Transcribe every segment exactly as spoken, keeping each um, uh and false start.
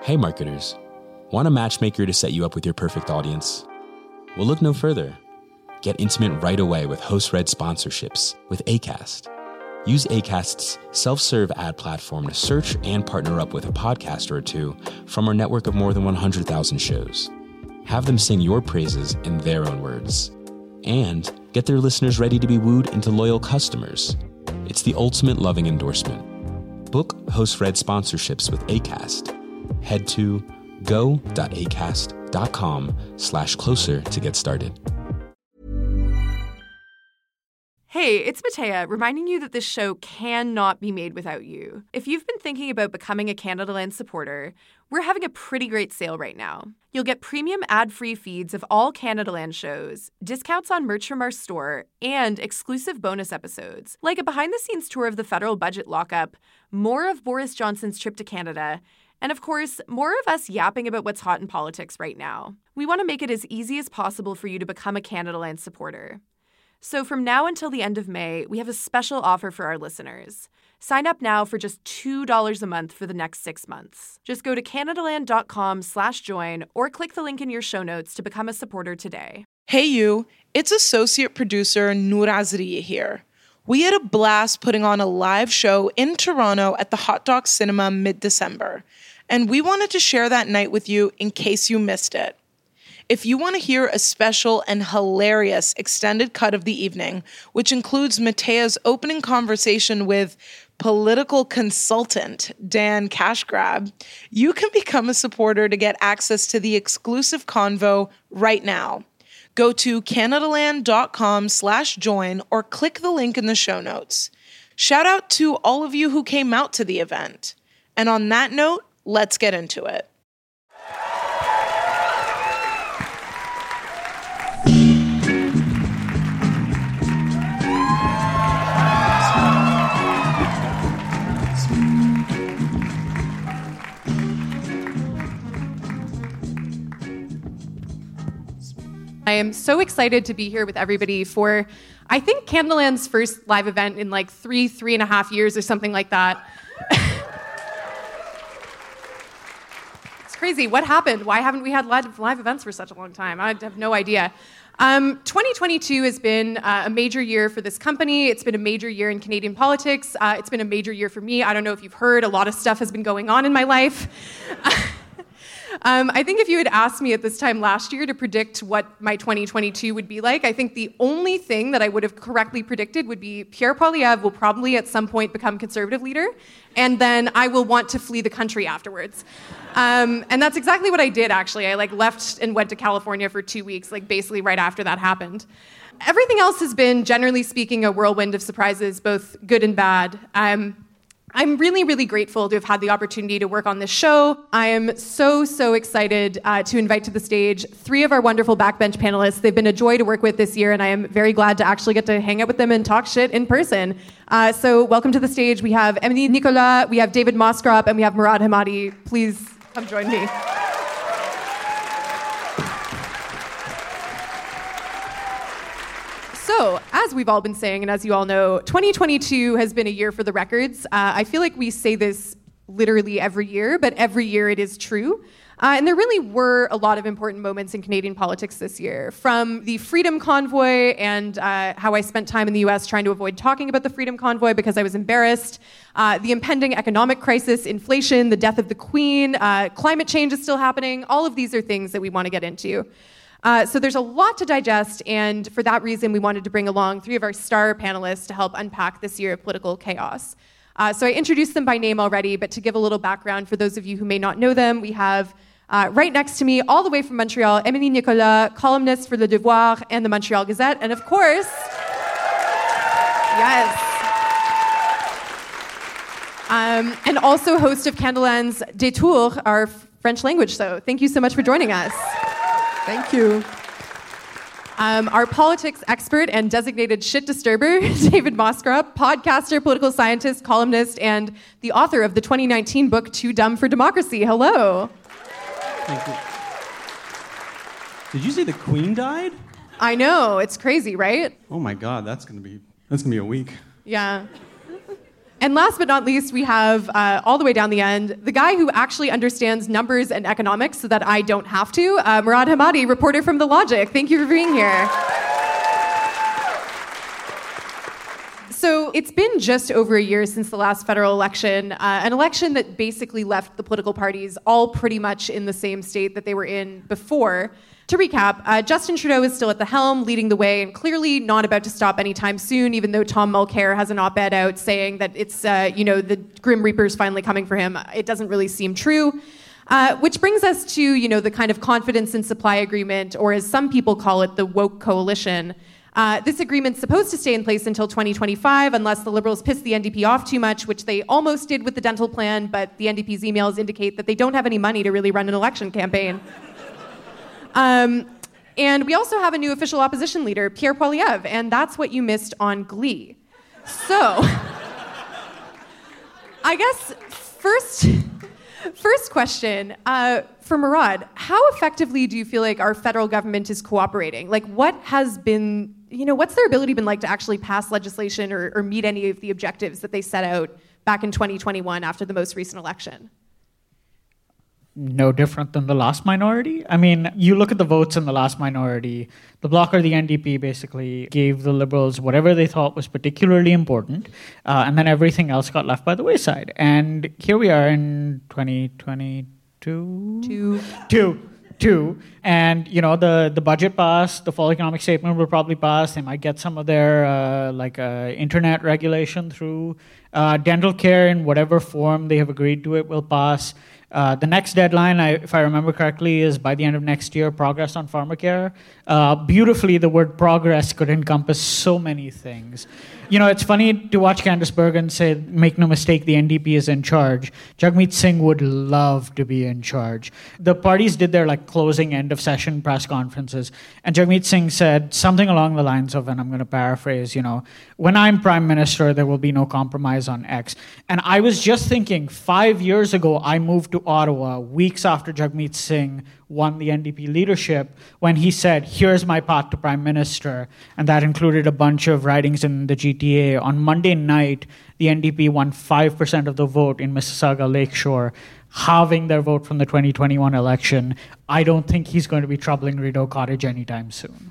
Hey marketers, want a matchmaker to set you up with your perfect audience? Well, look no further. Get intimate right away with host-read sponsorships with Acast. Use Acast's self-serve ad platform to search and partner up with a podcaster or two from our network of more than one hundred thousand shows. Have them sing your praises in their own words. And get their listeners ready to be wooed into loyal customers. It's the ultimate loving endorsement. Book host-read sponsorships with Acast. Head to go.acast.com slash closer to get started. Hey, it's Matea, reminding you that this show cannot be made without you. If you've been thinking about becoming a Canadaland supporter, we're having a pretty great sale right now. You'll get premium ad-free feeds of all Canadaland shows, discounts on merch from our store, and exclusive bonus episodes, like a behind-the-scenes tour of the federal budget lockup, more of Boris Johnson's trip to Canada, and of course, more of us yapping about what's hot in politics right now. We want to make it as easy as possible for you to become a Canadaland supporter. So from now until the end of May, we have a special offer for our listeners. Sign up now for just two dollars a month for the next six months. Just go to canadaland.com slash join or click the link in your show notes to become a supporter today. Hey you, it's associate producer Noor Azrieh here. We had a blast putting on a live show in Toronto at the Hot Docs Cinema mid-December, and we wanted to share that night with you in case you missed it. If you want to hear a special and hilarious extended cut of the evening, which includes Matea's opening conversation with political consultant Dan Cashgrab, you can become a supporter to get access to the exclusive convo right now. Go to canadaland.com slash join or click the link in the show notes. Shout out to all of you who came out to the event. And on that note, let's get into it. I am so excited to be here with everybody for, I think, Canadaland's first live event in like three, three and a half years or something like that. It's crazy. What happened? Why haven't we had live, live events for such a long time? I have no idea. Um, twenty twenty-two has been uh, a major year for this company. It's been a major year in Canadian politics. Uh, it's been a major year for me. I don't know if you've heard, a lot of stuff has been going on in my life. Um, I think if you had asked me at this time last year to predict what my twenty twenty-two would be like, I think the only thing that I would have correctly predicted would be Pierre Poilievre will probably at some point become Conservative leader, and then I will want to flee the country afterwards. Um, and that's exactly what I did, actually. I like left and went to California for two weeks, like basically right after that happened. Everything else has been, generally speaking, a whirlwind of surprises, both good and bad. Um, I'm really, really grateful to have had the opportunity to work on this show. I am so, so excited uh, to invite to the stage three of our wonderful backbench panelists. They've been a joy to work with this year, and I am very glad to actually get to hang out with them and talk shit in person. Uh, so welcome to the stage. We have Emilie Nicolas, we have David Moskrop, and we have Murad Hamadi. Please come join me. So, as we've all been saying, and as you all know, twenty twenty-two has been a year for the records. Uh, I feel like we say this literally every year, but every year it is true. Uh, and there really were a lot of important moments in Canadian politics this year, from the Freedom Convoy and uh, how I spent time in the U S trying to avoid talking about the Freedom Convoy because I was embarrassed, uh, the impending economic crisis, inflation, the death of the Queen, uh, climate change is still happening. All of these are things that we want to get into. Uh, so there's a lot to digest, and for that reason, we wanted to bring along three of our star panelists to help unpack this year of political chaos. Uh, so I introduced them by name already, but to give a little background for those of you who may not know them, we have uh, right next to me, all the way from Montreal, Emilie Nicolas, columnist for Le Devoir and the Montreal Gazette, and of course, yes, um, and also host of Canadaland's Détour, our French language show. Thank you so much for joining us. Thank you. Um, our politics expert and designated shit disturber, David Moskrop, podcaster, political scientist, columnist, and the author of the twenty nineteen book, Too Dumb for Democracy. Hello. Thank you. Did you say the Queen died? I know, it's crazy, right? Oh my God, that's gonna be that's gonna be a week. Yeah. And last but not least, we have, uh, all the way down the end, the guy who actually understands numbers and economics so that I don't have to, uh, Murad Hamadi, reporter from The Logic. Thank you for being here. So it's been just over a year since the last federal election, uh, an election that basically left the political parties all pretty much in the same state that they were in before. To recap, uh, Justin Trudeau is still at the helm, leading the way, and clearly not about to stop anytime soon, even though Tom Mulcair has an op-ed out saying that it's, uh, you know, the Grim Reaper's finally coming for him. It doesn't really seem true. Uh, which brings us to, you know, the kind of confidence in supply agreement, or as some people call it, the woke coalition. Uh, this agreement's supposed to stay in place until twenty twenty-five, unless the Liberals piss the N D P off too much, which they almost did with the dental plan, but the N D P's emails indicate that they don't have any money to really run an election campaign. Um, and we also have a new official opposition leader, Pierre Poilievre, and that's what you missed on Glee. So, I guess first, first question uh, for Murad: how effectively do you feel like our federal government is cooperating? Like, what has been, you know, what's their ability been like to actually pass legislation or, or meet any of the objectives that they set out back in twenty twenty-one after the most recent election? No different than the last minority. I mean, you look at the votes in the last minority, the Bloc or the N D P basically gave the Liberals whatever they thought was particularly important, uh, and then everything else got left by the wayside. And here we are in twenty twenty-two? Two. Two. Two. And, you know, the, the budget passed, the fall economic statement will probably pass. They might get some of their, uh, like, uh, internet regulation through. Uh, dental care in whatever form they have agreed to it will pass. Uh, the next deadline, I, if I remember correctly, is by the end of next year, progress on pharmacare. Uh, beautifully, the word progress could encompass so many things. You know, it's funny to watch Candice Bergen say, make no mistake, the N D P is in charge. Jagmeet Singh would love to be in charge. The parties did their, like, closing end of session press conferences, and Jagmeet Singh said something along the lines of, and I'm going to paraphrase, you know, when I'm prime minister, there will be no compromise on X. And I was just thinking, five years ago, I moved to Ottawa, weeks after Jagmeet Singh won the N D P leadership, when he said, here's my path to prime minister, and that included a bunch of ridings in the G T A. On Monday night, the N D P won five percent of the vote in Mississauga Lakeshore, halving their vote from the twenty twenty-one election. I don't think he's going to be troubling Rideau Cottage anytime soon.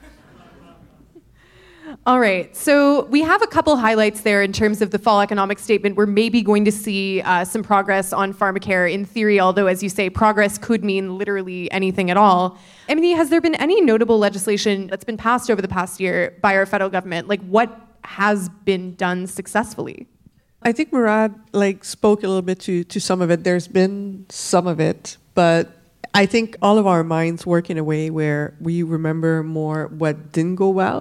All right, so we have a couple highlights there in terms of the fall economic statement. We're maybe going to see uh, some progress on pharmacare in theory, although, as you say, progress could mean literally anything at all. Emily, has there been any notable legislation that's been passed over the past year by our federal government? Like, what has been done successfully? I think Murad like spoke a little bit to, to some of it. There's been some of it, but I think all of our minds work in a way where we remember more what didn't go well.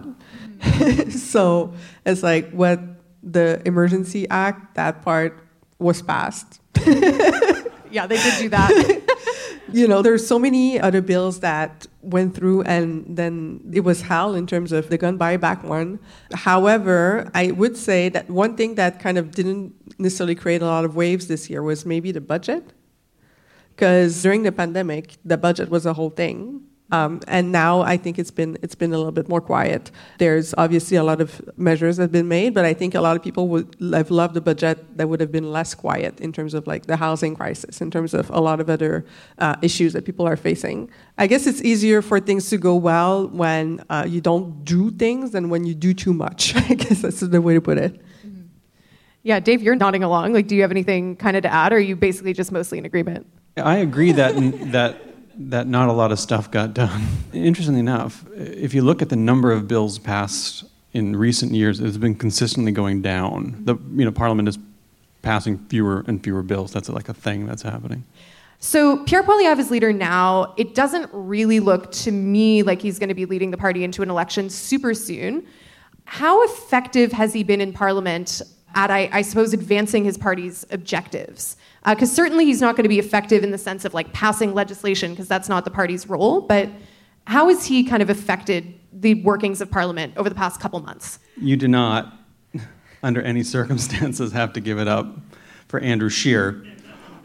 So it's like what the Emergency Act, that part was passed. Yeah, they did do that. You know, there's so many other bills that went through and then it was hell in terms of the gun buyback one. However, I would say that one thing that kind of didn't necessarily create a lot of waves this year was maybe the budget. Because during the pandemic, the budget was a whole thing. Um, and now I think it's been it's been a little bit more quiet. There's obviously a lot of measures that have been made, but I think a lot of people would have loved a budget that would have been less quiet in terms of like the housing crisis, in terms of a lot of other uh, issues that people are facing. I guess it's easier for things to go well when uh, you don't do things than when you do too much. I guess that's the way to put it. Mm-hmm. Yeah, Dave, you're nodding along. Like, do you have anything kind of to add, or are you basically just mostly in agreement? I agree that that that not a lot of stuff got done. Interestingly enough, if you look at the number of bills passed in recent years, it's been consistently going down. The you know Parliament is passing fewer and fewer bills. That's like a thing that's happening. So Pierre Poilievre is leader now. It doesn't really look to me like he's going to be leading the party into an election super soon. How effective has he been in Parliament at, I, I suppose, advancing his party's objectives? Because uh, certainly he's not going to be effective in the sense of like passing legislation, because that's not the party's role. But how has he kind of affected the workings of Parliament over the past couple months? You do not, under any circumstances, have to give it up for Andrew Scheer.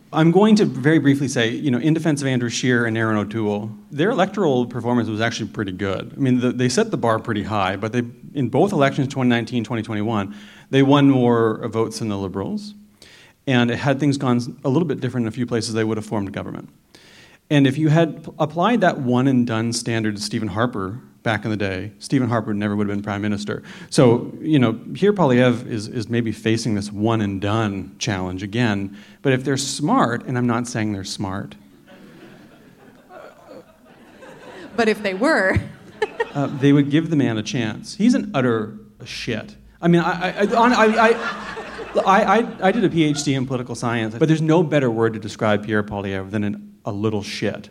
I'm going to very briefly say, you know, in defense of Andrew Scheer and Aaron O'Toole, their electoral performance was actually pretty good. I mean, the, they set the bar pretty high, but they, in both elections, twenty nineteen, twenty twenty-one, they won more votes than the Liberals. And had things gone a little bit different in a few places, they would have formed government. And if you had p- applied that one-and-done standard to Stephen Harper back in the day, Stephen Harper never would have been prime minister. So, you know, here Poilievre is, is maybe facing this one-and-done challenge again. But if they're smart, and I'm not saying they're smart. But if they were... uh, they would give the man a chance. He's an utter shit. I mean, I, I, I, I, I, I, I did a PhD in political science, but there's no better word to describe Pierre Poilievre than an, a little shit.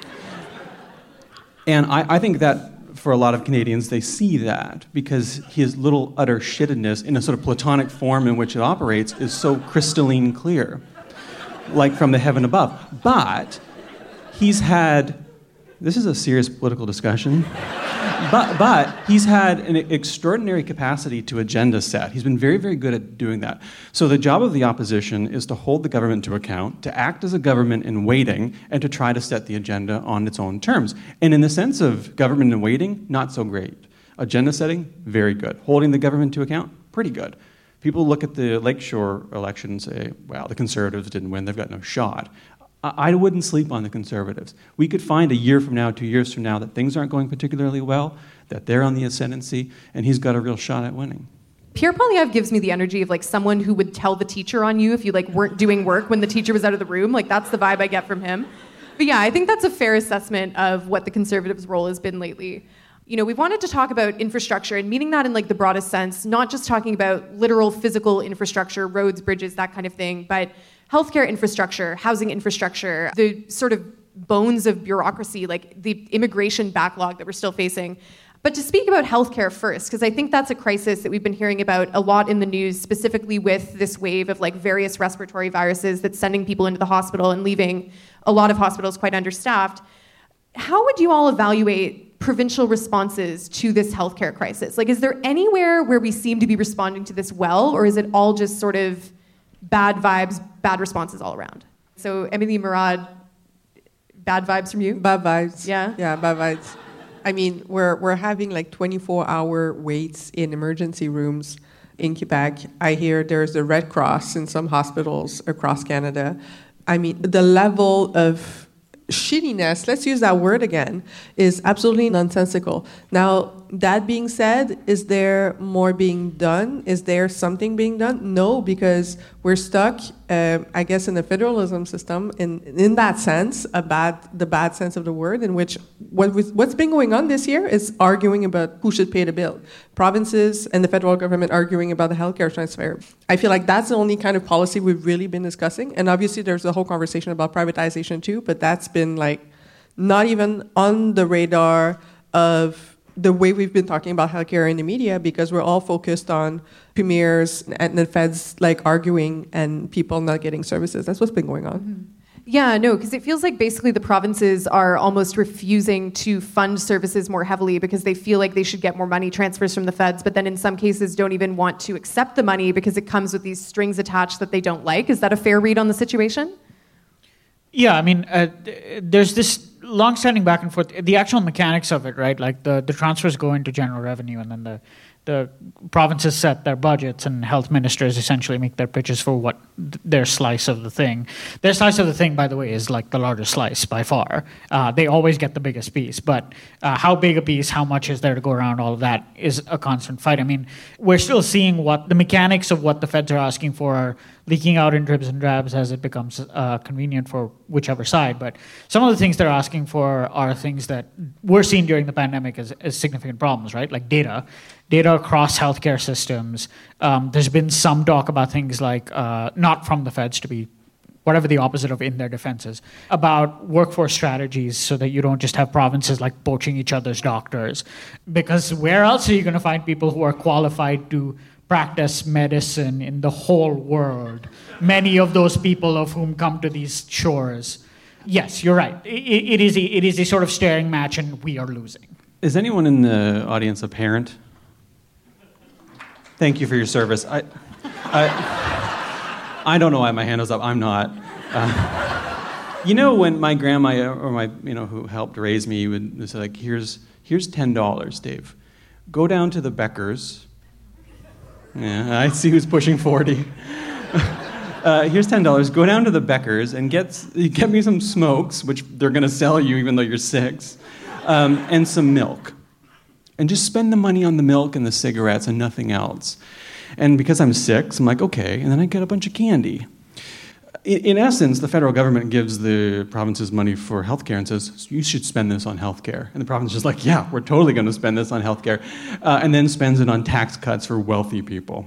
And I, I think that for a lot of Canadians, they see that because his little utter shittedness in a sort of platonic form in which it operates is so crystalline clear, like from the heaven above. But he's had, this is a serious political discussion, but, but he's had an extraordinary capacity to agenda set. He's been very, very good at doing that. So the job of the opposition is to hold the government to account, to act as a government in waiting, and to try to set the agenda on its own terms. And in the sense of government in waiting, not so great. Agenda setting, very good. Holding the government to account, pretty good. People look at the Lakeshore election and say, well, the Conservatives didn't win, they've got no shot. I wouldn't sleep on the Conservatives. We could find a year from now, two years from now, that things aren't going particularly well, that they're on the ascendancy, and he's got a real shot at winning. Pierre Poilievre gives me the energy of like someone who would tell the teacher on you if you like weren't doing work when the teacher was out of the room. Like that's the vibe I get from him. But yeah, I think that's a fair assessment of what the Conservatives' role has been lately. You know, we've wanted to talk about infrastructure and meaning that in like the broadest sense, not just talking about literal physical infrastructure, roads, bridges, that kind of thing, but healthcare infrastructure, housing infrastructure, the sort of bones of bureaucracy, like the immigration backlog that we're still facing. But to speak about healthcare first, because I think that's a crisis that we've been hearing about a lot in the news, specifically with this wave of like various respiratory viruses that's sending people into the hospital and leaving a lot of hospitals quite understaffed. How would you all evaluate provincial responses to this healthcare crisis? Like, is there anywhere where we seem to be responding to this well, or is it all just sort of bad vibes, bad responses all around? So, Emily Murad, bad vibes from you? Bad vibes. Yeah? Yeah, bad vibes. I mean, we're we're having like twenty-four hour waits in emergency rooms in Quebec. I hear there's a Red Cross in some hospitals across Canada. I mean, the level of shittiness, let's use that word again, is absolutely nonsensical. Now, that being said, is there more being done? Is there something being done? No, because we're stuck, uh, I guess, in the federalism system, in in that sense, a bad, the bad sense of the word, in which what was, what's been going on this year is arguing about who should pay the bill. Provinces and the federal government arguing about the healthcare transfer. I feel like that's the only kind of policy we've really been discussing. And obviously, there's a whole conversation about privatization too, but that's been like not even on the radar of the way we've been talking about healthcare in the media, because we're all focused on premiers and the feds like arguing and people not getting services. That's what's been going on. Mm-hmm. Yeah, no, because it feels like basically the provinces are almost refusing to fund services more heavily because they feel like they should get more money transfers from the feds, but then in some cases don't even want to accept the money because it comes with these strings attached that they don't like. Is that a fair read on the situation? Yeah, I mean, uh, there's this long-standing back and forth. The actual mechanics of it, right? Like the, the transfers go into general revenue, and then the the provinces set their budgets, and health ministers essentially make their pitches for what th- their slice of the thing. Their slice of the thing, by the way, is like the largest slice by far. Uh, they always get the biggest piece, but uh, how big a piece, how much is there to go around, all of that is a constant fight. I mean, we're still seeing what the mechanics of what the feds are asking for are leaking out in dribs and drabs as it becomes uh, convenient for whichever side. But some of the things they're asking for are things that were seen during the pandemic as, as significant problems, right? Like data. Data across healthcare systems. Um, there's been some talk about things like, uh, not from the feds to be whatever the opposite of in their defenses, about workforce strategies so that you don't just have provinces like poaching each other's doctors. Because where else are you going to find people who are qualified to practice medicine in the whole world? Many of those people of whom come to these shores. Yes, you're right. It, it, is, a, it is a sort of staring match, and we are losing. Is anyone in the audience a parent? Thank you for your service. I, I, I don't know why my hand is up. I'm not. Uh, you know, when my grandma or my, you know, who helped raise me would say, like, here's, here's ten dollars, Dave. Go down to the Beckers. Yeah, I see who's pushing forty. Uh, here's ten dollars. Go down to the Beckers and get get me some smokes, which they're going to sell you even though you're six, um, and some milk. And just spend the money on the milk and the cigarettes and nothing else. And because I'm six, I'm like, okay. And then I get a bunch of candy. In, in essence, the federal government gives the provinces money for healthcare and says, you should spend this on healthcare. And the province is just like, yeah, we're totally going to spend this on healthcare. Uh, and then spends it on tax cuts for wealthy people.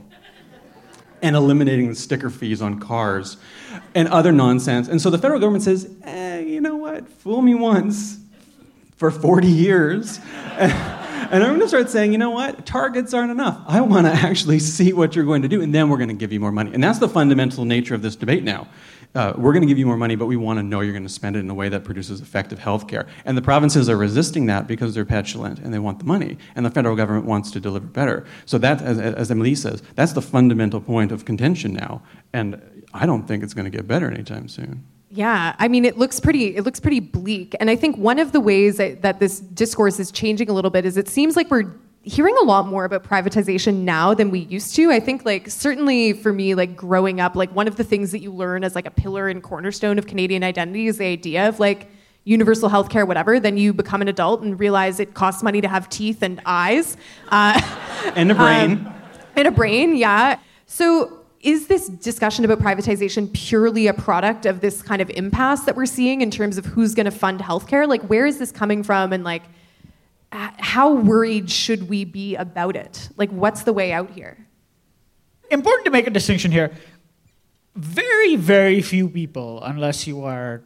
And eliminating the sticker fees on cars and other nonsense. And so the federal government says, eh, you know what, fool me once for forty years. And I'm going to start saying, you know what, targets aren't enough. I want to actually see what you're going to do, and then we're going to give you more money. And that's the fundamental nature of this debate now. Uh, we're going to give you more money, but we want to know you're going to spend it in a way that produces effective health care. And the provinces are resisting that because they're petulant and they want the money. And the federal government wants to deliver better. So that, as, as Emily says, that's the fundamental point of contention now. And I don't think it's going to get better anytime soon. Yeah, I mean, it looks pretty. It looks pretty bleak. And I think one of the ways that, that this discourse is changing a little bit is it seems like we're hearing a lot more about privatization now than we used to. I think, like, certainly for me, like, growing up, like, one of the things that you learn as, like, a pillar and cornerstone of Canadian identity is the idea of, like, universal healthcare, whatever. Then you become an adult and realize it costs money to have teeth and eyes. Uh, and a brain. Um, and a brain, yeah. So is this discussion about privatization purely a product of this kind of impasse that we're seeing in terms of who's going to fund healthcare? Like, where is this coming from, and, like, how worried should we be about it? Like, what's the way out here? Important to make a distinction here. Very, very few people, unless you are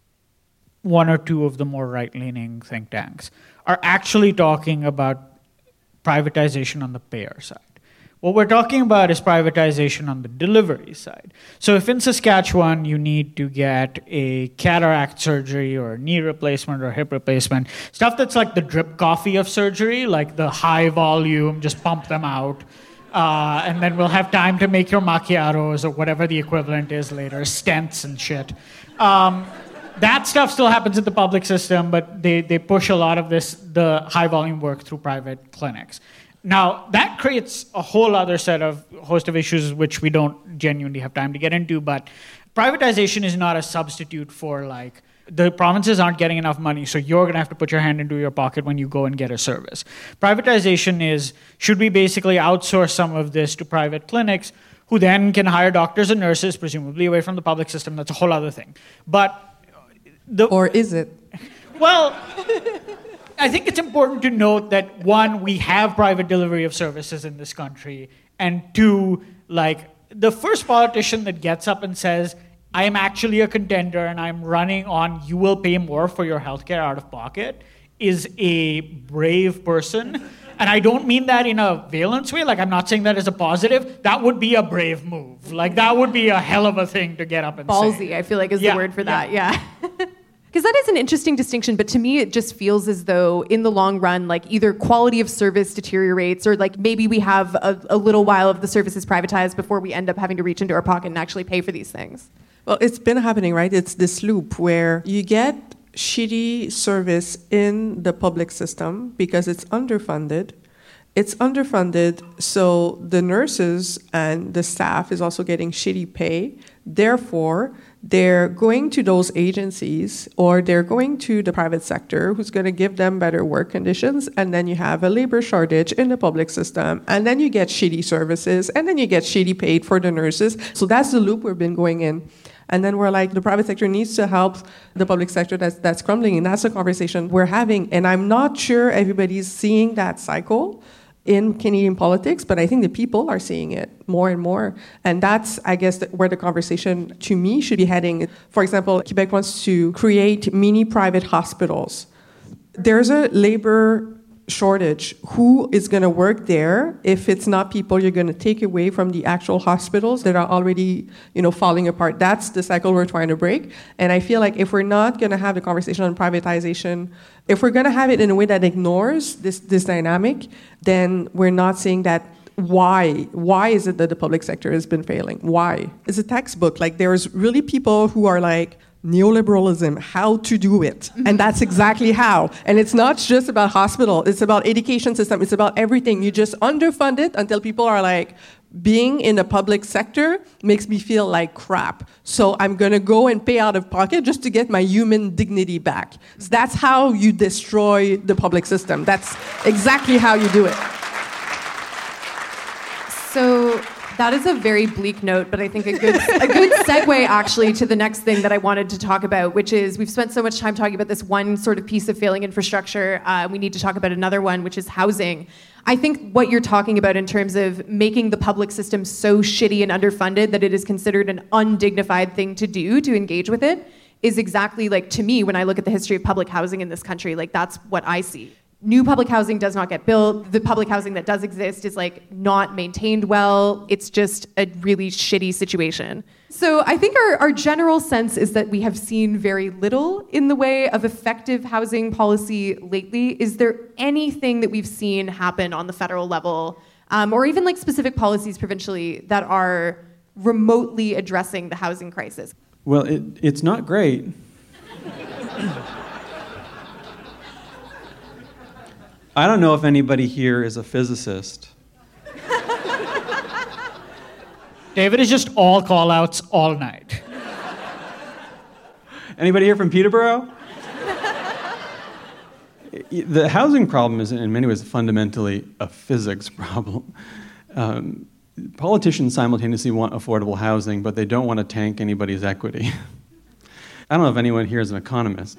one or two of the more right-leaning think tanks, are actually talking about privatization on the payer side. What we're talking about is privatization on the delivery side. So if in Saskatchewan you need to get a cataract surgery or a knee replacement or hip replacement, stuff that's like the drip coffee of surgery, like the high volume, just pump them out, uh, and then we'll have time to make your macchiatos or whatever the equivalent is later, stents and shit. Um, that stuff still happens in the public system, but they, they push a lot of this, the high volume work through private clinics. Now, that creates a whole other set of host of issues which we don't genuinely have time to get into, but privatization is not a substitute for, like, the provinces aren't getting enough money, so you're going to have to put your hand into your pocket when you go and get a service. Privatization is, should we basically outsource some of this to private clinics, who then can hire doctors and nurses, presumably away from the public system? That's a whole other thing. But the, Or is it? Well, I think it's important to note that, one, we have private delivery of services in this country, and two, like, the first politician that gets up and says, I am actually a contender and I'm running on you will pay more for your healthcare out of pocket is a brave person. And I don't mean that in a valence way, like, I'm not saying that as a positive. That would be a brave move. Like, that would be a hell of a thing to get up and Ballsy, say. Ballsy, I feel like, is yeah, the word for that, yeah. yeah. Because that is an interesting distinction, but to me it just feels as though in the long run, like, either quality of service deteriorates, or, like, maybe we have a, a little while of the services privatized before we end up having to reach into our pocket and actually pay for these things. Well, it's been happening, right? It's this loop where you get shitty service in the public system because it's underfunded. It's underfunded, so the nurses and the staff is also getting shitty pay. Therefore, they're going to those agencies, or they're going to the private sector who's going to give them better work conditions, and then you have a labor shortage in the public system, and then you get shitty services, and then you get shitty paid for the nurses. So that's the loop we've been going in. And then we're like, the private sector needs to help the public sector that's, that's crumbling, and that's a conversation we're having. And I'm not sure everybody's seeing that cycle in Canadian politics, but I think the people are seeing it more and more. And that's, I guess, where the conversation, to me, should be heading. For example, Quebec wants to create mini private hospitals. There's a labor shortage. Who is going to work there if it's not people you're going to take away from the actual hospitals that are already, you know, falling apart? That's the cycle we're trying to break. And I feel like if we're not going to have the conversation on privatization, if we're going to have it in a way that ignores this, this dynamic, then we're not seeing that why? Why is it that the public sector has been failing? Why? It's a textbook. Like, there's really people who are like, neoliberalism, how to do it. Mm-hmm. And that's exactly how. And it's not just about hospital. It's about education system. It's about everything. You just underfund it until people are like, being in the public sector makes me feel like crap. So I'm going to go and pay out of pocket just to get my human dignity back. So that's how you destroy the public system. That's exactly how you do it. So that is a very bleak note, but I think a good a good segue actually to the next thing that I wanted to talk about, which is we've spent so much time talking about this one sort of piece of failing infrastructure. Uh, we need to talk about another one, which is housing. I think what you're talking about in terms of making the public system so shitty and underfunded that it is considered an undignified thing to do to engage with it is exactly like, to me, when I look at the history of public housing in this country, like that's what I see. New public housing does not get built. The public housing that does exist is like not maintained well. It's just a really shitty situation. So I think our, our general sense is that we have seen very little in the way of effective housing policy lately. Is there anything that we've seen happen on the federal level, um, or even like specific policies provincially that are remotely addressing the housing crisis? Well, it, it's not great. I don't know if anybody here is a physicist. David is just all call-outs all night. Anybody here from Peterborough? The housing problem is in many ways fundamentally a physics problem. Um, politicians simultaneously want affordable housing, but they don't want to tank anybody's equity. I don't know if anyone here is an economist.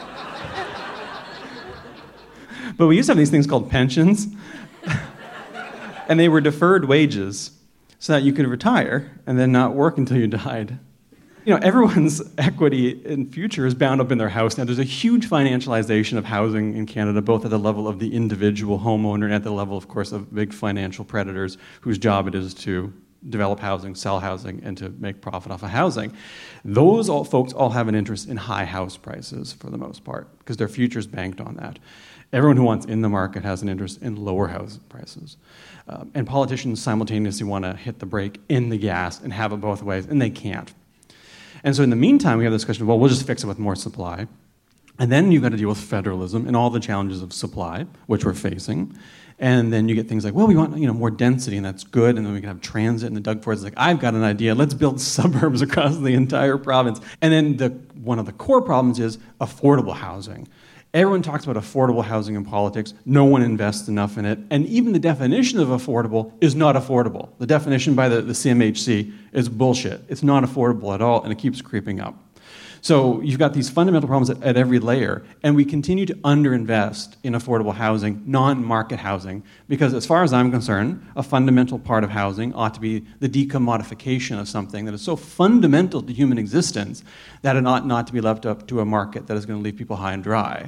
But we used to have these things called pensions, and they were deferred wages so that you could retire and then not work until you died. You know, everyone's equity in future is bound up in their house. Now, there's a huge financialization of housing in Canada, both at the level of the individual homeowner and at the level, of course, of big financial predators whose job it is to develop housing, sell housing, and to make profit off of housing. Those all, folks all have an interest in high house prices for the most part because their future's banked on that. Everyone who wants in the market has an interest in lower house prices. Um, and politicians simultaneously want to hit the brake in the gas and have it both ways, and they can't. And so in the meantime, we have this question of, well, we'll just fix it with more supply. And then you've got to deal with federalism and all the challenges of supply, which we're facing. And then you get things like, well, we want you know more density, and that's good, and then we can have transit. And the Doug Ford's like, I've got an idea. Let's build suburbs across the entire province. And then the one of the core problems is affordable housing. Everyone talks about affordable housing in politics. No one invests enough in it. And even the definition of affordable is not affordable. The definition by the, the C M H C is bullshit. It's not affordable at all, and it keeps creeping up. So you've got these fundamental problems at, at every layer, and we continue to underinvest in affordable housing, non-market housing, because as far as I'm concerned, a fundamental part of housing ought to be the decommodification of something that is so fundamental to human existence that it ought not to be left up to a market that is going to leave people high and dry.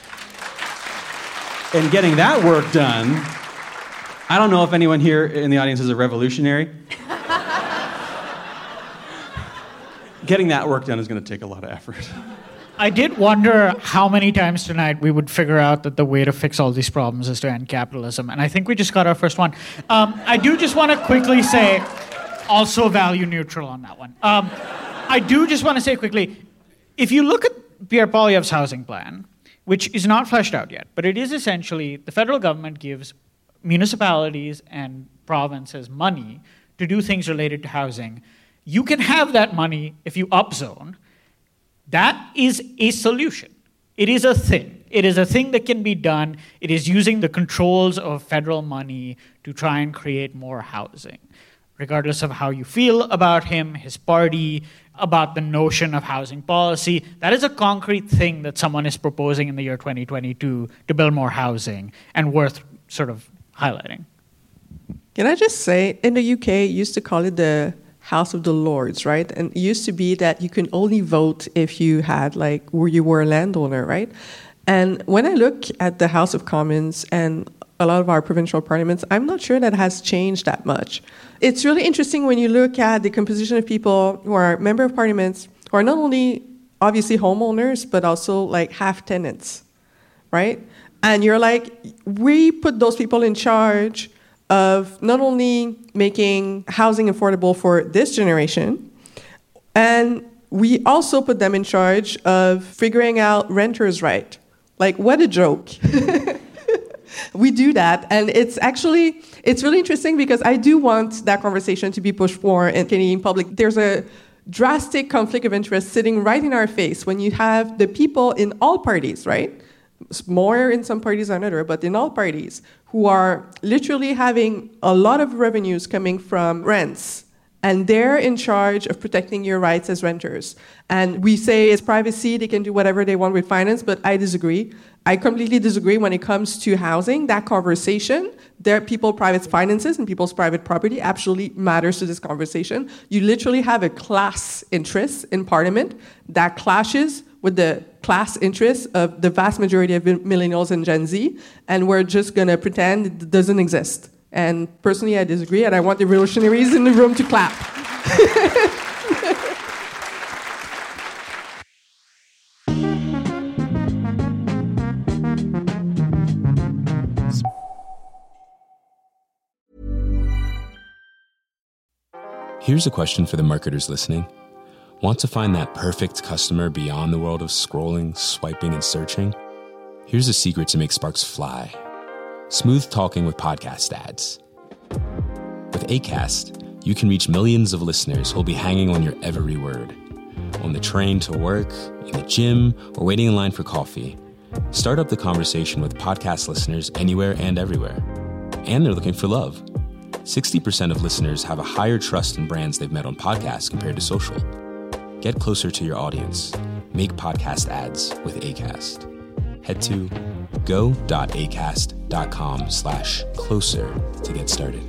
And getting that work done, I don't know if anyone here in the audience is a revolutionary. Getting that work done is going to take a lot of effort. I did wonder how many times tonight we would figure out that the way to fix all these problems is to end capitalism, and I think we just got our first one. Um, I do just want to quickly say, also value neutral on that one. Um, I do just want to say quickly, if you look at Pierre Poilievre's housing plan, which is not fleshed out yet, but it is essentially the federal government gives municipalities and provinces money to do things related to housing. You can have that money if you upzone. That is a solution. It is a thing. It is a thing that can be done. It is using the controls of federal money to try and create more housing, regardless of how you feel about him, his party, about the notion of housing policy. That is a concrete thing that someone is proposing in the year twenty twenty-two to build more housing and worth sort of highlighting. Can I just say, in the U K, you used to call it the House of the Lords, right? And it used to be that you can only vote if you had, like, where you were a landowner, right? And when I look at the House of Commons and a lot of our provincial parliaments, I'm not sure that has changed that much. It's really interesting when you look at the composition of people who are member of parliaments, who are not only obviously homeowners, but also like half tenants, right? And you're like, we put those people in charge of not only making housing affordable for this generation, and we also put them in charge of figuring out renters' right. Like, what a joke. We do that, and it's actually, it's really interesting because I do want that conversation to be pushed more in Canadian public. There's a drastic conflict of interest sitting right in our face when you have the people in all parties, right? More in some parties than others, but in all parties, who are literally having a lot of revenues coming from rents, and they're in charge of protecting your rights as renters. And we say it's privacy, they can do whatever they want with finance, but I disagree. I completely disagree when it comes to housing. That conversation, their people's private finances and people's private property actually matters to this conversation. You literally have a class interest in Parliament that clashes with the class interests of the vast majority of millennials and Gen Z, and we're just going to pretend it doesn't exist. And personally, I disagree, and I want the revolutionaries in the room to clap. Here's a question for the marketers listening. Want to find that perfect customer beyond the world of scrolling, swiping, and searching? Here's a secret to make sparks fly. Smooth talking with podcast ads. With Acast, you can reach millions of listeners who'll be hanging on your every word. On the train to work, in the gym, or waiting in line for coffee. Start up the conversation with podcast listeners anywhere and everywhere. And they're looking for love. sixty percent of listeners have a higher trust in brands they've met on podcasts compared to social. Get closer to your audience. Make podcast ads with Acast. Head to go.acast.com slash closer to get started.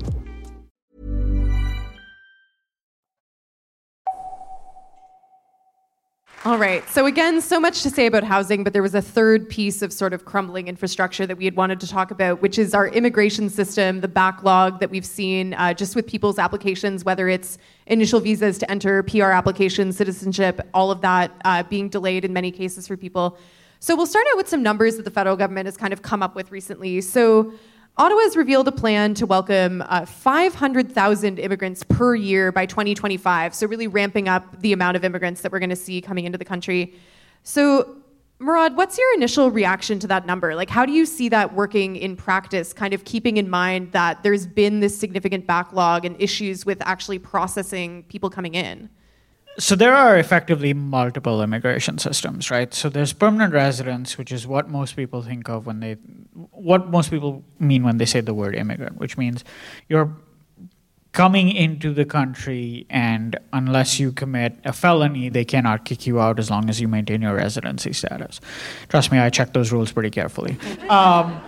All right. So again, so much to say about housing, but there was a third piece of sort of crumbling infrastructure that we had wanted to talk about, which is our immigration system, the backlog that we've seen uh, just with people's applications, whether it's initial visas to enter, P R applications, citizenship, all of that uh, being delayed in many cases for people. So we'll start out with some numbers that the federal government has kind of come up with recently. So Ottawa has revealed a plan to welcome uh, five hundred thousand immigrants per year by twenty twenty-five, so really ramping up the amount of immigrants that we're going to see coming into the country. So, Murad, what's your initial reaction to that number? Like, how do you see that working in practice, kind of keeping in mind that there's been this significant backlog and issues with actually processing people coming in? So there are effectively multiple immigration systems, right? So there's permanent residence, which is what most people think of when they, what most people mean when they say the word immigrant, which means you're coming into the country, and unless you commit a felony, they cannot kick you out as long as you maintain your residency status. Trust me, I check those rules pretty carefully. Um,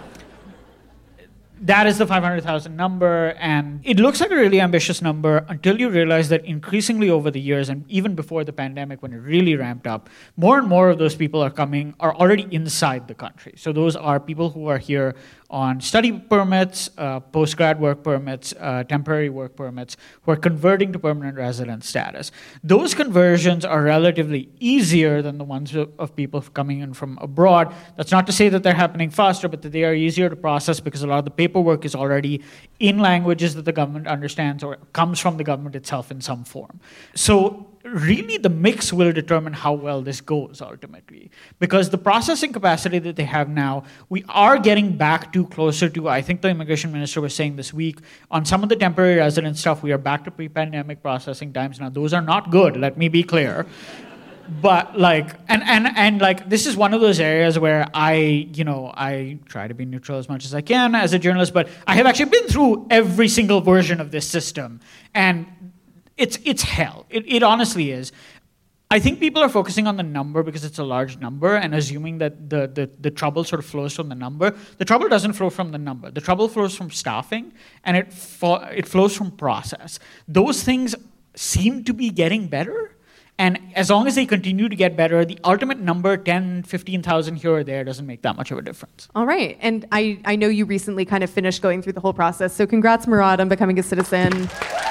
That is the five hundred thousand number, and it looks like a really ambitious number until you realize that increasingly over the years, and even before the pandemic when it really ramped up, more and more of those people are coming, are already inside the country. So those are people who are here on study permits, uh, post-grad work permits, uh, temporary work permits, who are converting to permanent resident status. Those conversions are relatively easier than the ones of, of people coming in from abroad. That's not to say that they're happening faster, but that they are easier to process because a lot of the paperwork is already in languages that the government understands or comes from the government itself in some form. So really the mix will determine how well this goes ultimately. Because the processing capacity that they have now, we are getting back to closer to, I think the immigration minister was saying this week, on some of the temporary resident stuff, we are back to pre-pandemic processing times. Now, those are not good, let me be clear. But like, and, and, and like, this is one of those areas where I, you know, I try to be neutral as much as I can as a journalist, but I have actually been through every single version of this system. And it's it's hell. It, it honestly is. I think people are focusing on the number because it's a large number and assuming that the, the, the trouble sort of flows from the number. The trouble doesn't flow from the number. The trouble flows from staffing, and it fo- it flows from process. Those things seem to be getting better. And as long as they continue to get better, the ultimate number, ten, fifteen thousand here or there, doesn't make that much of a difference. All right. And I, I know you recently kind of finished going through the whole process. So congrats, Murad, on becoming a citizen.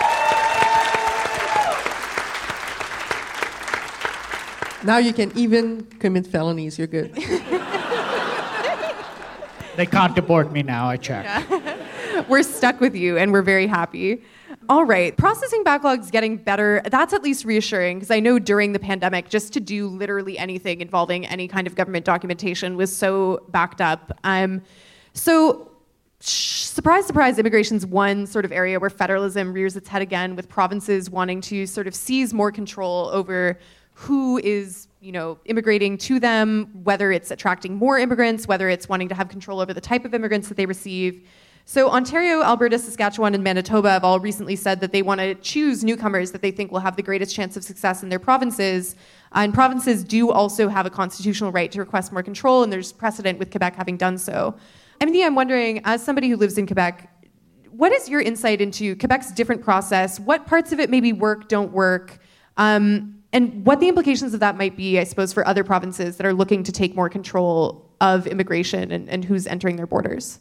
Now you can even commit felonies. You're good. They can't deport me now, I checked. Yeah. we're stuck with you, and we're very happy. All right, processing backlogs getting better. That's at least reassuring, because I know during the pandemic, just to do literally anything involving any kind of government documentation was so backed up. Um, so, sh- surprise, surprise, immigration's one sort of area where federalism rears its head again, with provinces wanting to sort of seize more control over who is, you know, immigrating to them, whether it's attracting more immigrants, whether it's wanting to have control over the type of immigrants that they receive. So Ontario, Alberta, Saskatchewan, and Manitoba have all recently said that they want to choose newcomers that they think will have the greatest chance of success in their provinces. Uh, and provinces do also have a constitutional right to request more control, and there's precedent with Quebec having done so. Emily, I'm wondering, as somebody who lives in Quebec, what is your insight into Quebec's different process? What parts of it maybe work, don't work? Um, and what the implications of that might be, I suppose, for other provinces that are looking to take more control of immigration and, and who's entering their borders?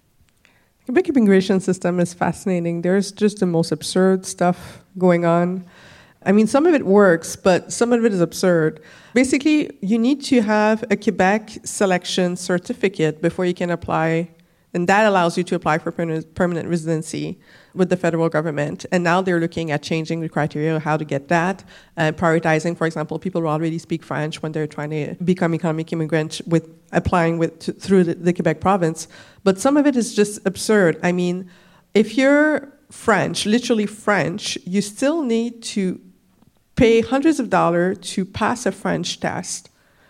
The Quebec immigration system is fascinating. There's just the most absurd stuff going on. I mean, some of it works, but some of it is absurd. Basically, you need to have a Quebec selection certificate before you can apply, and that allows you to apply for permanent, permanent residency with the federal government. And now they're looking at changing the criteria of how to get that, uh, prioritizing, for example, people who already speak French when they're trying to become economic immigrants with applying with to, through the, the Quebec province. But some of it is just absurd. I mean, if you're French, literally French, you still need to pay hundreds of dollars to pass a French test.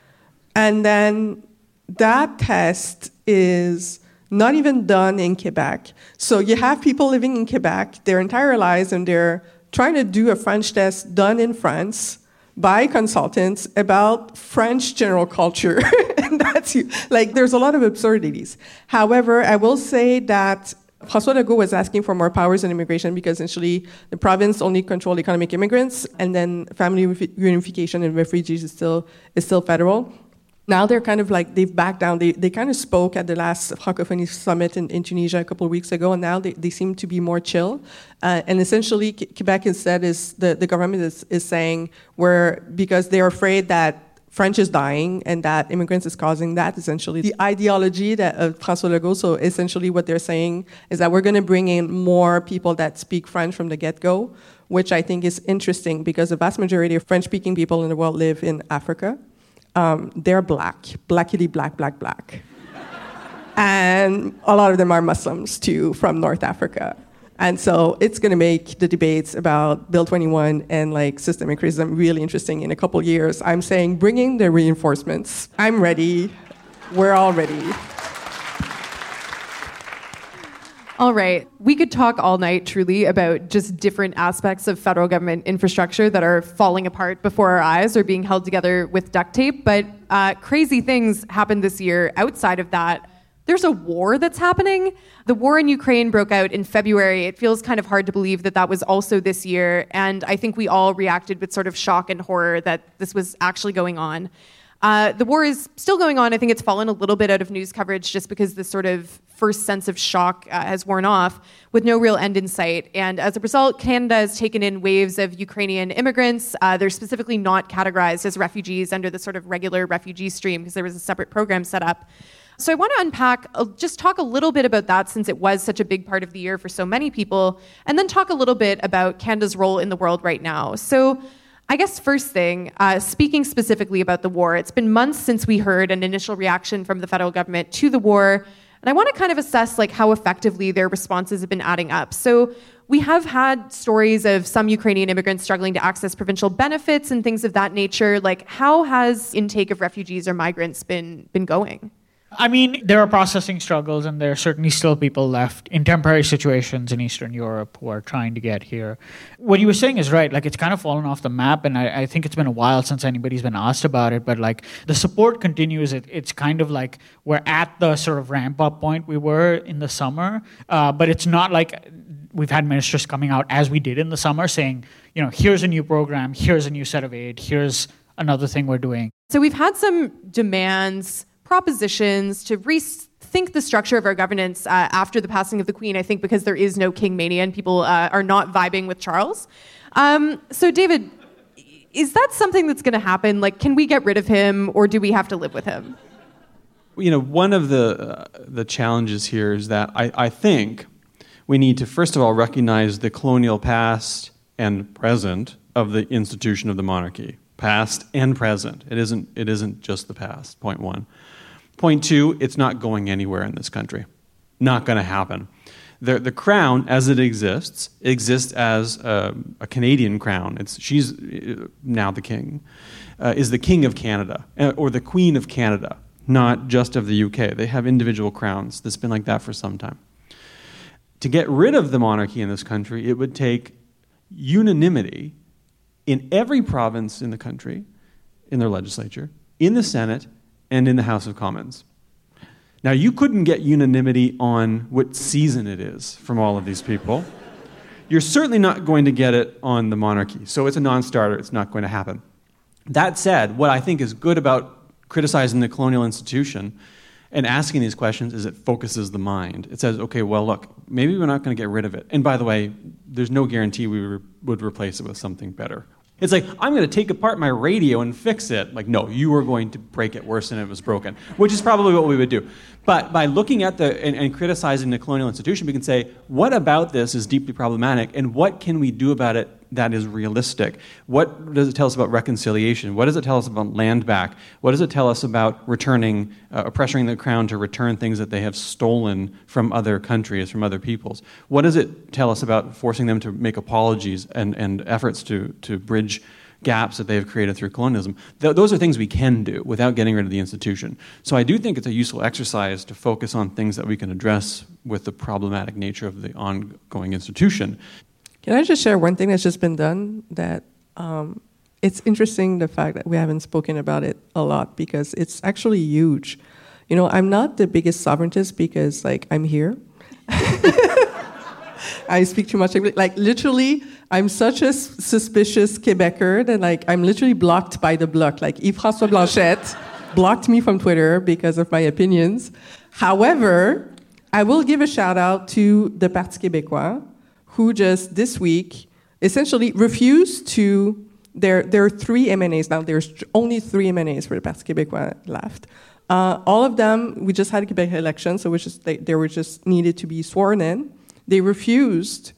And then that test is not even done in Quebec. So you have people living in Quebec their entire lives, and they're trying to do a French test done in France by consultants about French general culture. And that's like, there's a lot of absurdities. However, I will say that François Legault was asking for more powers in immigration because essentially the province only controlled economic immigrants, and then family reunification and refugees is still is still federal. Now they're kind of like, they've backed down. They they kind of spoke at the last Francophonie Summit in, in Tunisia a couple of weeks ago, and now they, they seem to be more chill. Uh, and essentially, Quebec instead is, the, the government is, is saying, where because they're afraid that French is dying and that immigrants is causing that, essentially. The ideology that of François Legault, so essentially what they're saying is that we're going to bring in more people that speak French from the get-go, which I think is interesting because the vast majority of French-speaking people in the world live in Africa. Um, they're black, blackity black, black, black. And a lot of them are Muslims, too, from North Africa. And so it's going to make the debates about Bill twenty-one and like systemic racism really interesting in a couple years. I'm saying bring in the reinforcements. I'm ready. We're all ready. All right. We could talk all night, truly, about just different aspects of federal government infrastructure that are falling apart before our eyes or being held together with duct tape. But uh, crazy things happened this year outside of that. There's a war that's happening. The war in Ukraine broke out in February. It feels kind of hard to believe that that was also this year. And I think we all reacted with sort of shock and horror that this was actually going on. Uh, the war is still going on. I think it's fallen a little bit out of news coverage just because the sort of first sense of shock uh, has worn off with no real end in sight. And as a result, Canada has taken in waves of Ukrainian immigrants. Uh, they're specifically not categorized as refugees under the sort of regular refugee stream because there was a separate program set up. So I want to unpack, uh, just talk a little bit about that since it was such a big part of the year for so many people, and then talk a little bit about Canada's role in the world right now. So I guess first thing, uh, speaking specifically about the war, it's been months since we heard an initial reaction from the federal government to the war, and I want to kind of assess like how effectively their responses have been adding up. So we have had stories of some Ukrainian immigrants struggling to access provincial benefits and things of that nature. Like, how has intake of refugees or migrants been been going? I mean, there are processing struggles, and there are certainly still people left in temporary situations in Eastern Europe who are trying to get here. What you were saying is right. Like, it's kind of fallen off the map, and I, I think it's been a while since anybody's been asked about it, but, like, the support continues. It, it's kind of like we're at the sort of ramp-up point we were in the summer, uh, but it's not like we've had ministers coming out, as we did in the summer, saying, you know, here's a new program, here's a new set of aid, here's another thing we're doing. So we've had some demands, propositions to rethink the structure of our governance uh, after the passing of the Queen, I think because there is no King mania and people uh, are not vibing with Charles. Um, so David, is that something that's going to happen? Like, can we get rid of him, or do we have to live with him? You know, one of the uh, the challenges here is that I, I think We need to, first of all, recognize the colonial past and present of the institution of the monarchy. Past and present. It isn't, it isn't just the past, point one. Point two, it's not going anywhere in this country. Not going to happen. The, the crown, as it exists, exists as a, a Canadian crown. It's, she's now the king, uh, is the king of Canada, or the queen of Canada, not just of the U K. They have individual crowns. That's been like that for some time. To get rid of the monarchy in this country, it would take unanimity in every province in the country, in their legislature, in the Senate, and in the House of Commons. Now, you couldn't get unanimity on what season it is from all of these people. You're certainly not going to get it on the monarchy. So it's a non-starter. It's not going to happen. That said, what I think is good about criticizing the colonial institution and asking these questions is it focuses the mind. It says, okay, well, look, maybe we're not going to get rid of it. And by the way, there's no guarantee we re- would replace it with something better. It's like, I'm going to take apart my radio and fix it. Like, no, you were going to break it worse than it was broken, which is probably what we would do. But by looking at the and, and criticizing the colonial institution, we can say, what about this is deeply problematic, and what can we do about it that is realistic? What does it tell us about reconciliation? What does it tell us about land back? What does it tell us about returning, uh, pressuring the crown to return things that they have stolen from other countries, from other peoples? What does it tell us about forcing them to make apologies and, and efforts to, to bridge gaps that they've created through colonialism? Th- those are things we can do without getting rid of the institution. So I do think it's a useful exercise to focus on things that we can address with the problematic nature of the ongoing institution. Can I just share one thing that's just been done that um, it's interesting, the fact that we haven't spoken about it a lot, because it's actually huge. You know, I'm not the biggest sovereigntist because, like, I'm here. I speak too much English. Like, literally, I'm such a suspicious Quebecer that, like, I'm literally blocked by the bloc. Like, Yves-François Blanchet blocked me from Twitter because of my opinions. However, I will give a shout out to the Parti Québécois, who just this week essentially refused to, there, there are three M N As now, there's only three M N As for the Parti Québécois left. Uh, all of them, we just had a Quebec election, so which is, they, they were just needed to be sworn in. They refused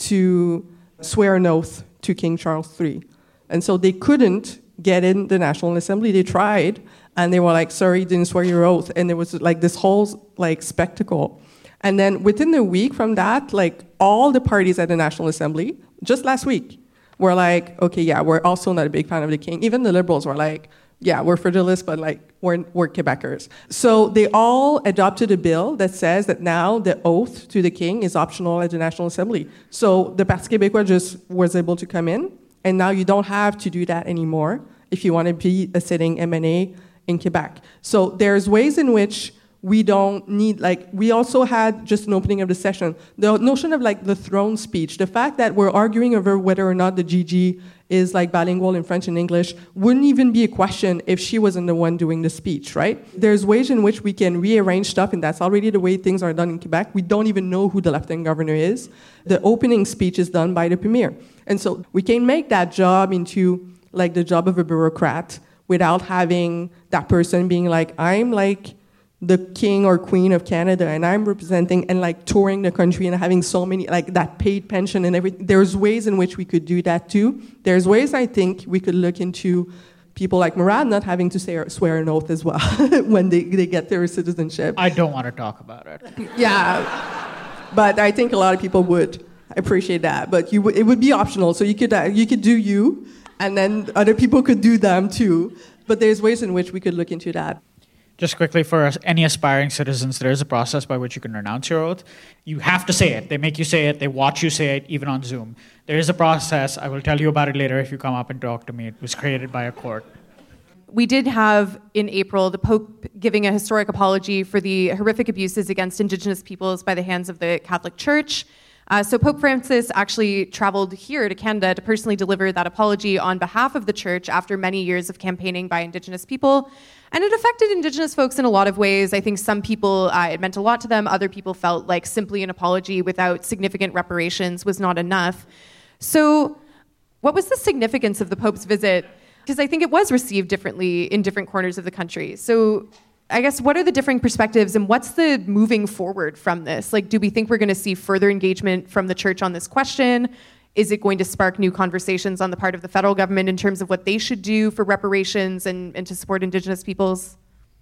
to swear an oath to King Charles the Third. And so they couldn't get in the National Assembly. They tried, and they were like, sorry, you didn't swear your oath. And there was like this whole like spectacle. And then within a week from that, like all the parties at the National Assembly, just last week, were like, okay, yeah, we're also not a big fan of the king. Even the Liberals were like, yeah, we're federalists, but like we're, we're Quebecers. So they all adopted a bill that says that now the oath to the king is optional at the National Assembly. So the Parti Québécois just was able to come in, and now you don't have to do that anymore if you want to be a sitting M N A in Quebec. So there's ways in which we don't need, like, we also had just an opening of the session, the notion of like the throne speech, the fact that we're arguing over whether or not the G G is like bilingual in French and English wouldn't even be a question if she wasn't the one doing the speech, right? There's ways in which we can rearrange stuff, and that's already the way things are done in Quebec. We don't even know who the lieutenant governor is. The opening speech is done by the premier. And so we can make that job into like the job of a bureaucrat without having that person being like, I'm like the king or queen of Canada, and I'm representing and like touring the country and having so many, like that paid pension and everything. There's ways in which we could do that too. There's ways I think we could look into people like Murad not having to say, swear an oath as well when they, they get their citizenship. I don't want to talk about it. Yeah, but I think a lot of people would appreciate that. But you, it would be optional, so you could uh, you could do you, and then other people could do them too. But there's ways in which we could look into that. Just quickly, for any aspiring citizens, there is a process by which you can renounce your oath. You have to say it. They make you say it. They watch you say it, even on Zoom. There is a process. I will tell you about it later if you come up and talk to me. It was created by a court. We did have, in April, the Pope giving a historic apology for the horrific abuses against Indigenous peoples by the hands of the Catholic Church. Uh, so Pope Francis actually traveled here to Canada to personally deliver that apology on behalf of the Church after many years of campaigning by Indigenous people. And it affected Indigenous folks in a lot of ways. I think some people, uh, it meant a lot to them. Other people felt like simply an apology without significant reparations was not enough. So what was the significance of the Pope's visit? Because I think it was received differently in different corners of the country. So I guess, what are the differing perspectives and what's the moving forward from this? Like, do we think we're going to see further engagement from the church on this question? Is it going to spark new conversations on the part of the federal government in terms of what they should do for reparations and, and to support Indigenous peoples?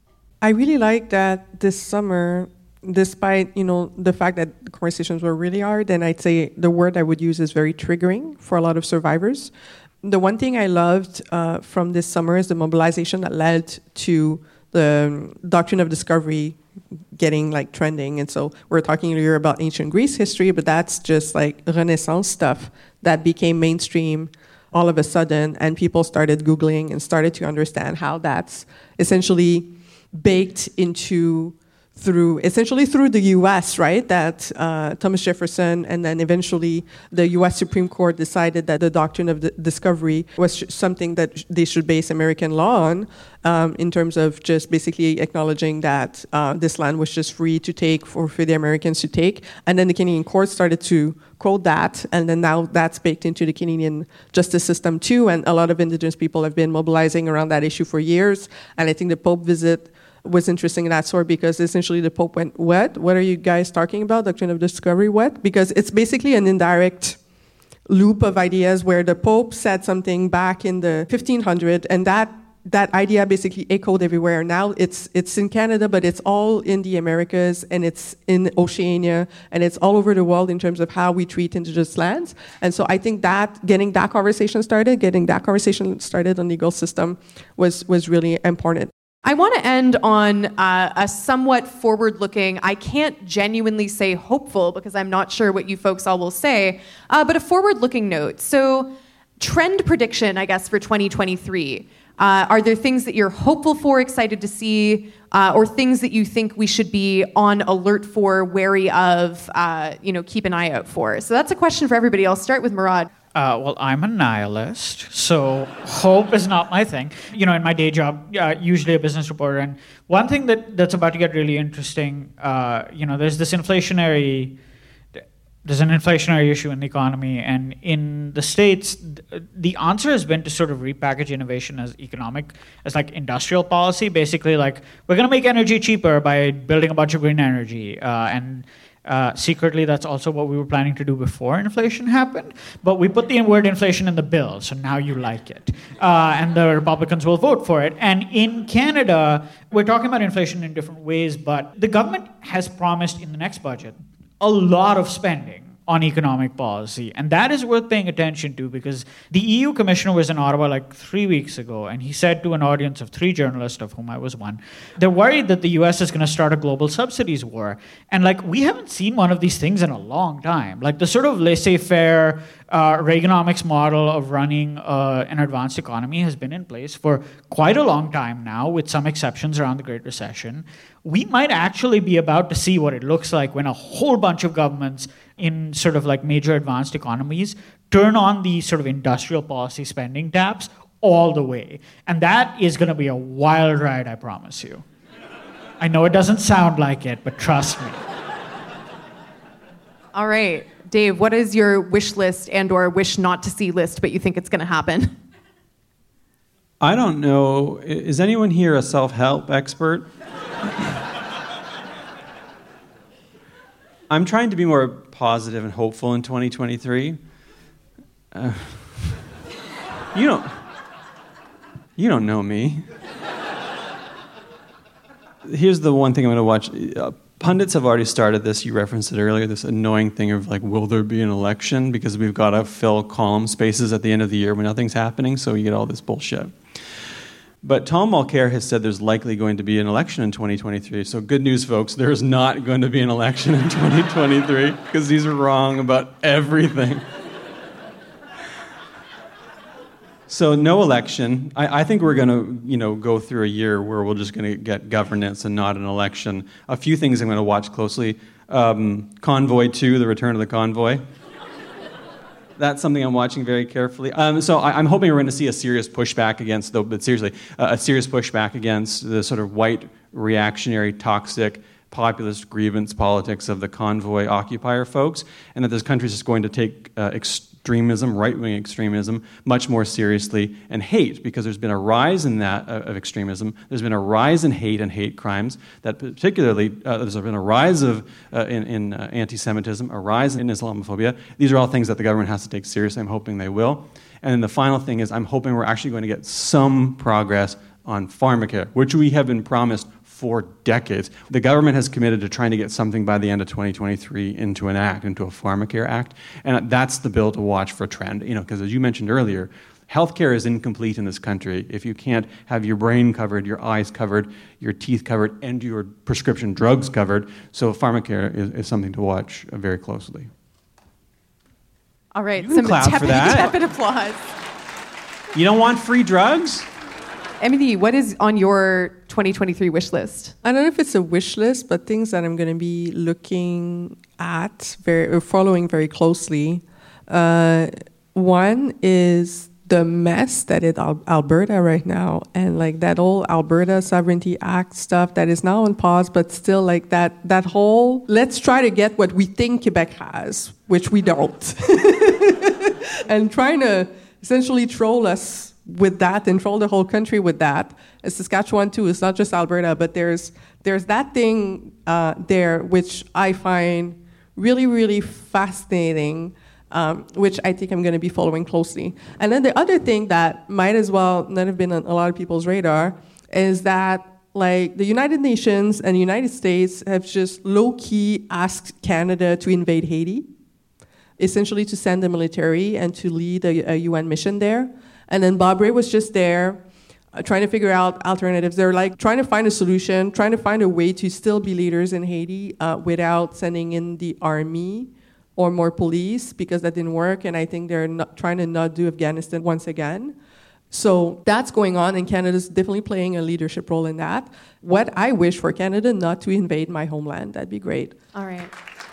I really like that this summer, despite, you know, the fact that the conversations were really hard, and I'd say the word I would use is very triggering for a lot of survivors. The one thing I loved uh, from this summer is the mobilization that led to the doctrine of discovery getting like trending. And so we're talking earlier about ancient Greece history, but that's just like Renaissance stuff that became mainstream all of a sudden, and people started Googling and started to understand how that's essentially baked into through essentially through the U S, right? That uh, Thomas Jefferson and then eventually the U S Supreme Court decided that the doctrine of the discovery was sh- something that they should base American law on, um, in terms of just basically acknowledging that uh, this land was just free to take for, for the Americans to take. And then the Canadian court started to quote that, and then now that's baked into the Canadian justice system too. And a lot of Indigenous people have been mobilizing around that issue for years. And I think the Pope visit was interesting in that sort, because essentially the Pope went, what? What are you guys talking about? Doctrine of discovery, what? Because it's basically an indirect loop of ideas where the Pope said something back in the fifteen hundreds, and that that idea basically echoed everywhere. Now it's it's in Canada, but it's all in the Americas, and it's in Oceania, and it's all over the world in terms of how we treat indigenous lands. And so I think that getting that conversation started, getting that conversation started on the legal system was was really important. I want to end on uh, a somewhat forward-looking, I can't genuinely say hopeful because I'm not sure what you folks all will say, uh, but a forward-looking note. So trend prediction, I guess, for twenty twenty-three. Uh, are there things that you're hopeful for, excited to see, uh, or things that you think we should be on alert for, wary of, uh, you know, keep an eye out for? So that's a question for everybody. I'll start with Murad. Uh, well, I'm a nihilist, so hope is not my thing. You know, in my day job, uh, usually a business reporter, and one thing that, that's about to get really interesting, uh, you know, there's this inflationary, there's an inflationary issue in the economy, and in the States, the answer has been to sort of repackage innovation as economic, as like industrial policy, basically like, we're going to make energy cheaper by building a bunch of green energy, uh, and Uh, secretly, that's also what we were planning to do before inflation happened. But we put the word inflation in the bill, so now you like it. Uh, and the Republicans will vote for it. And in Canada, we're talking about inflation in different ways, but the government has promised in the next budget a lot of spending on economic policy. And that is worth paying attention to, because the E U commissioner was in Ottawa like three weeks ago, and he said to an audience of three journalists, of whom I was one, they're worried that the U S is going to start a global subsidies war. And like, we haven't seen one of these things in a long time. Like the sort of laissez-faire uh, Reaganomics model of running uh, an advanced economy has been in place for quite a long time now, with some exceptions around the Great Recession. We might actually be about to see what it looks like when a whole bunch of governments in sort of like major advanced economies turn on the sort of industrial policy spending taps all the way. And that is going to be a wild ride, I promise you. I know it doesn't sound like it, but trust me. All right. Dave, what is your wish list and or wish not to see list, but you think it's going to happen? I don't know. Is anyone here a self-help expert? I'm trying to be more positive and hopeful in twenty twenty-three. Uh, you don't. You don't know me. Here's the one thing I'm going to watch. Uh, pundits have already started this. You referenced it earlier. This annoying thing of like, will there be an election? Because we've got to fill column spaces at the end of the year when nothing's happening. So you get all this bullshit. But Tom Mulcair has said there's likely going to be an election in twenty twenty-three. So good news, folks. There's not going to be an election in twenty twenty-three because he's wrong about everything. So no election. I, I think we're going to, you know, go through a year where we're just going to get governance and not an election. A few things I'm going to watch closely. Um, Convoy two, the return of the convoy. That's something I'm watching very carefully. Um, so I, I'm hoping we're going to see a serious pushback against, though, but seriously, uh, a serious pushback against the sort of white, reactionary, toxic populist grievance politics of the convoy occupier folks, and that this country is just going to take uh, extremism, right-wing extremism, much more seriously, and hate, because there's been a rise in that uh, of extremism. There's been a rise in hate and hate crimes. That particularly, uh, there's been a rise of uh, in, in uh, anti-Semitism, a rise in Islamophobia. These are all things that the government has to take seriously. I'm hoping they will. And then the final thing is, I'm hoping we're actually going to get some progress on pharmacare, which we have been promised for decades. The government has committed to trying to get something by the end of twenty twenty-three into an act, into a pharmacare act, and that's the bill to watch for trend. You know, because as you mentioned earlier, healthcare is incomplete in this country if you can't have your brain covered, your eyes covered, your teeth covered, and your prescription drugs covered. So pharmacare is, is something to watch very closely. All right, you can some clap tepid, for that. tepid applause. You don't want free drugs? Emily, what is on your twenty twenty-three wish list? I don't know if it's a wish list, but things that I'm going to be looking at, very, or following very closely. Uh, one is the mess that is Al- Alberta right now, and like that old Alberta Sovereignty Act stuff that is now on pause, but still like that that whole, let's try to get what we think Quebec has, which we don't. And trying to essentially troll us with that and troll the whole country with that. It's Saskatchewan too. It's not just Alberta, but there's there's that thing uh, there which I find really, really fascinating, um, which I think I'm going to be following closely. And then the other thing that might as well not have been on a lot of people's radar is that like the United Nations and the United States have just low-key asked Canada to invade Haiti, essentially to send the military and to lead a, a U N mission there. And then Bob Rae was just there uh, trying to figure out alternatives. They're like trying to find a solution, trying to find a way to still be leaders in Haiti uh, without sending in the army or more police, because that didn't work. And I think they're not, trying to not do Afghanistan once again. So that's going on, and Canada's definitely playing a leadership role in that. What I wish for Canada, not to invade my homeland. That'd be great. All right.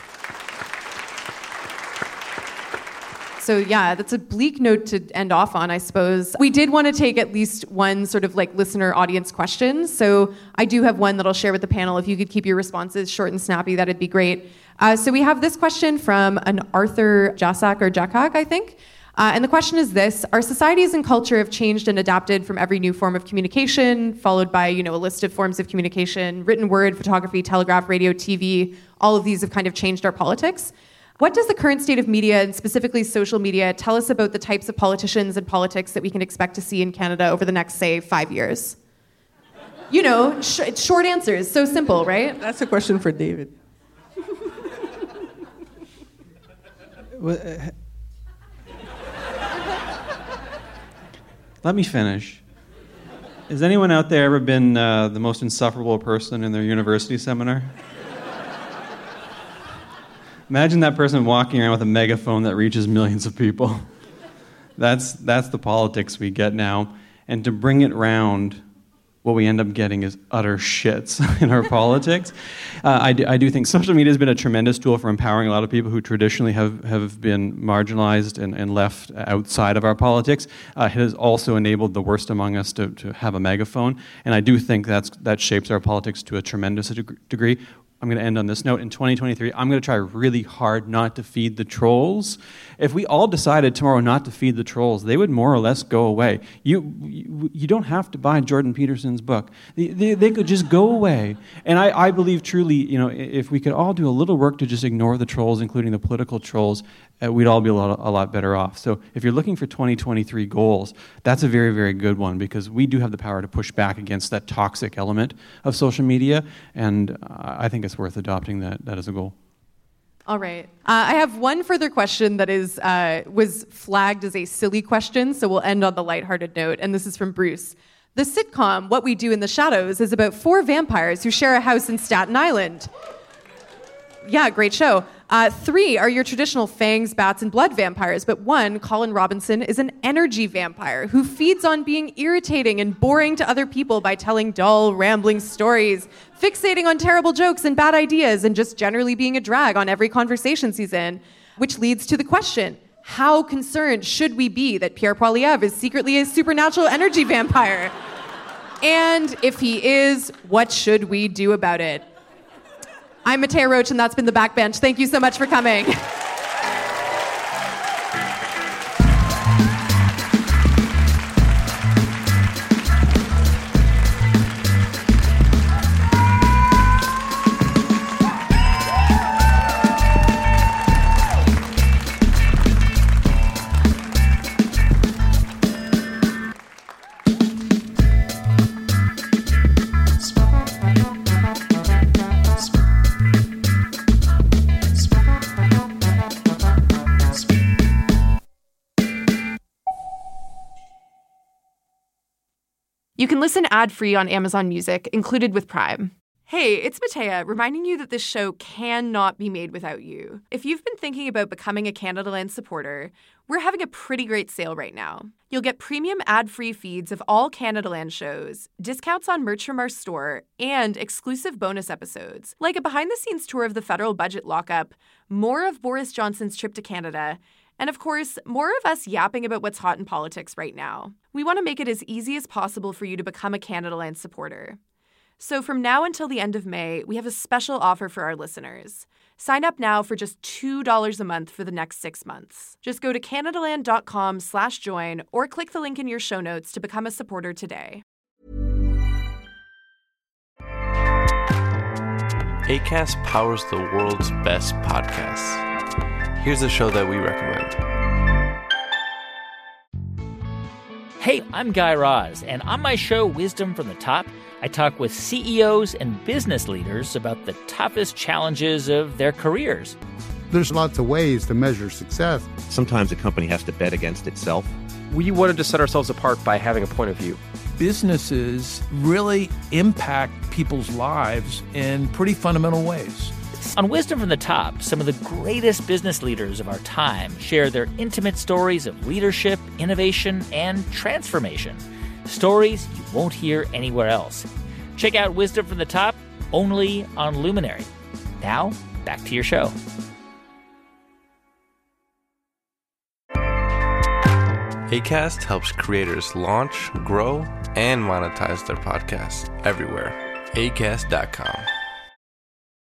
So yeah, that's a bleak note to end off on, I suppose. We did want to take at least one sort of like listener audience question. So I do have one that I'll share with the panel. If you could keep your responses short and snappy, that'd be great. Uh, so we have this question from an Arthur Jasak or Jakak, I think. Uh, and the question is this: our societies and culture have changed and adapted from every new form of communication, followed by, you know, a list of forms of communication, written word, photography, telegraph, radio, T V. All of these have kind of changed our politics. What does the current state of media, and specifically social media, tell us about the types of politicians and politics that we can expect to see in Canada over the next, say, five years? You know, sh- short answers, so simple, right? That's a question for David. Well, uh, let me finish. Has anyone out there ever been uh, the most insufferable person in their university seminar? Imagine that person walking around with a megaphone that reaches millions of people. That's that's the politics we get now. And to bring it round, what we end up getting is utter shits in our politics. Uh, I, do, I do think social media has been a tremendous tool for empowering a lot of people who traditionally have, have been marginalized and, and left outside of our politics. Uh, it has also enabled the worst among us to, to have a megaphone. And I do think that's, that shapes our politics to a tremendous degree. I'm going to end on this note. In twenty twenty-three, I'm going to try really hard not to feed the trolls. If we all decided tomorrow not to feed the trolls, they would more or less go away. You you, you don't have to buy Jordan Peterson's book. They, they, they could just go away. And I, I believe truly, you know, if we could all do a little work to just ignore the trolls, including the political trolls, uh, we'd all be a lot, a lot better off. So if you're looking for twenty twenty-three goals, that's a very, very good one, because we do have the power to push back against that toxic element of social media, and uh, I think it's worth adopting that, that as a goal. All right. Uh, I have one further question that is uh, was flagged as a silly question, so we'll end on the lighthearted note, and this is from Bruce. The sitcom What We Do in the Shadows is about four vampires who share a house in Staten Island. Yeah, great show. Uh, three are your traditional fangs, bats, and blood vampires, but one, Colin Robinson, is an energy vampire who feeds on being irritating and boring to other people by telling dull, rambling stories, fixating on terrible jokes and bad ideas, and just generally being a drag on every conversation he's in, which leads to the question, how concerned should we be that Pierre Poilievre is secretly a supernatural energy vampire? And if he is, what should we do about it? I'm Matea Roach, and that's been The Backbench. Thank you so much for coming. You can listen ad-free on Amazon Music, included with Prime. Hey, it's Matea, reminding you that this show cannot be made without you. If you've been thinking about becoming a Canadaland supporter, we're having a pretty great sale right now. You'll get premium ad-free feeds of all Canadaland shows, discounts on merch from our store, and exclusive bonus episodes, like a behind-the-scenes tour of the federal budget lockup, more of Boris Johnson's trip to Canada, and of course, more of us yapping about what's hot in politics right now. We want to make it as easy as possible for you to become a Canadaland supporter. So from now until the end of May, we have a special offer for our listeners. Sign up now for just two dollars a month for the next six months. Just go to canadaland.com slash join or click the link in your show notes to become a supporter today. Acast powers the world's best podcasts. Here's a show that we recommend. Hey, I'm Guy Raz, and on my show, Wisdom from the Top, I talk with C E Os and business leaders about the toughest challenges of their careers. There's lots of ways to measure success. Sometimes a company has to bet against itself. We wanted to set ourselves apart by having a point of view. Businesses really impact people's lives in pretty fundamental ways. On Wisdom from the Top, some of the greatest business leaders of our time share their intimate stories of leadership, innovation, and transformation. Stories you won't hear anywhere else. Check out Wisdom from the Top, only on Luminary. Now, back to your show. Acast helps creators launch, grow, and monetize their podcasts everywhere. acast dot com.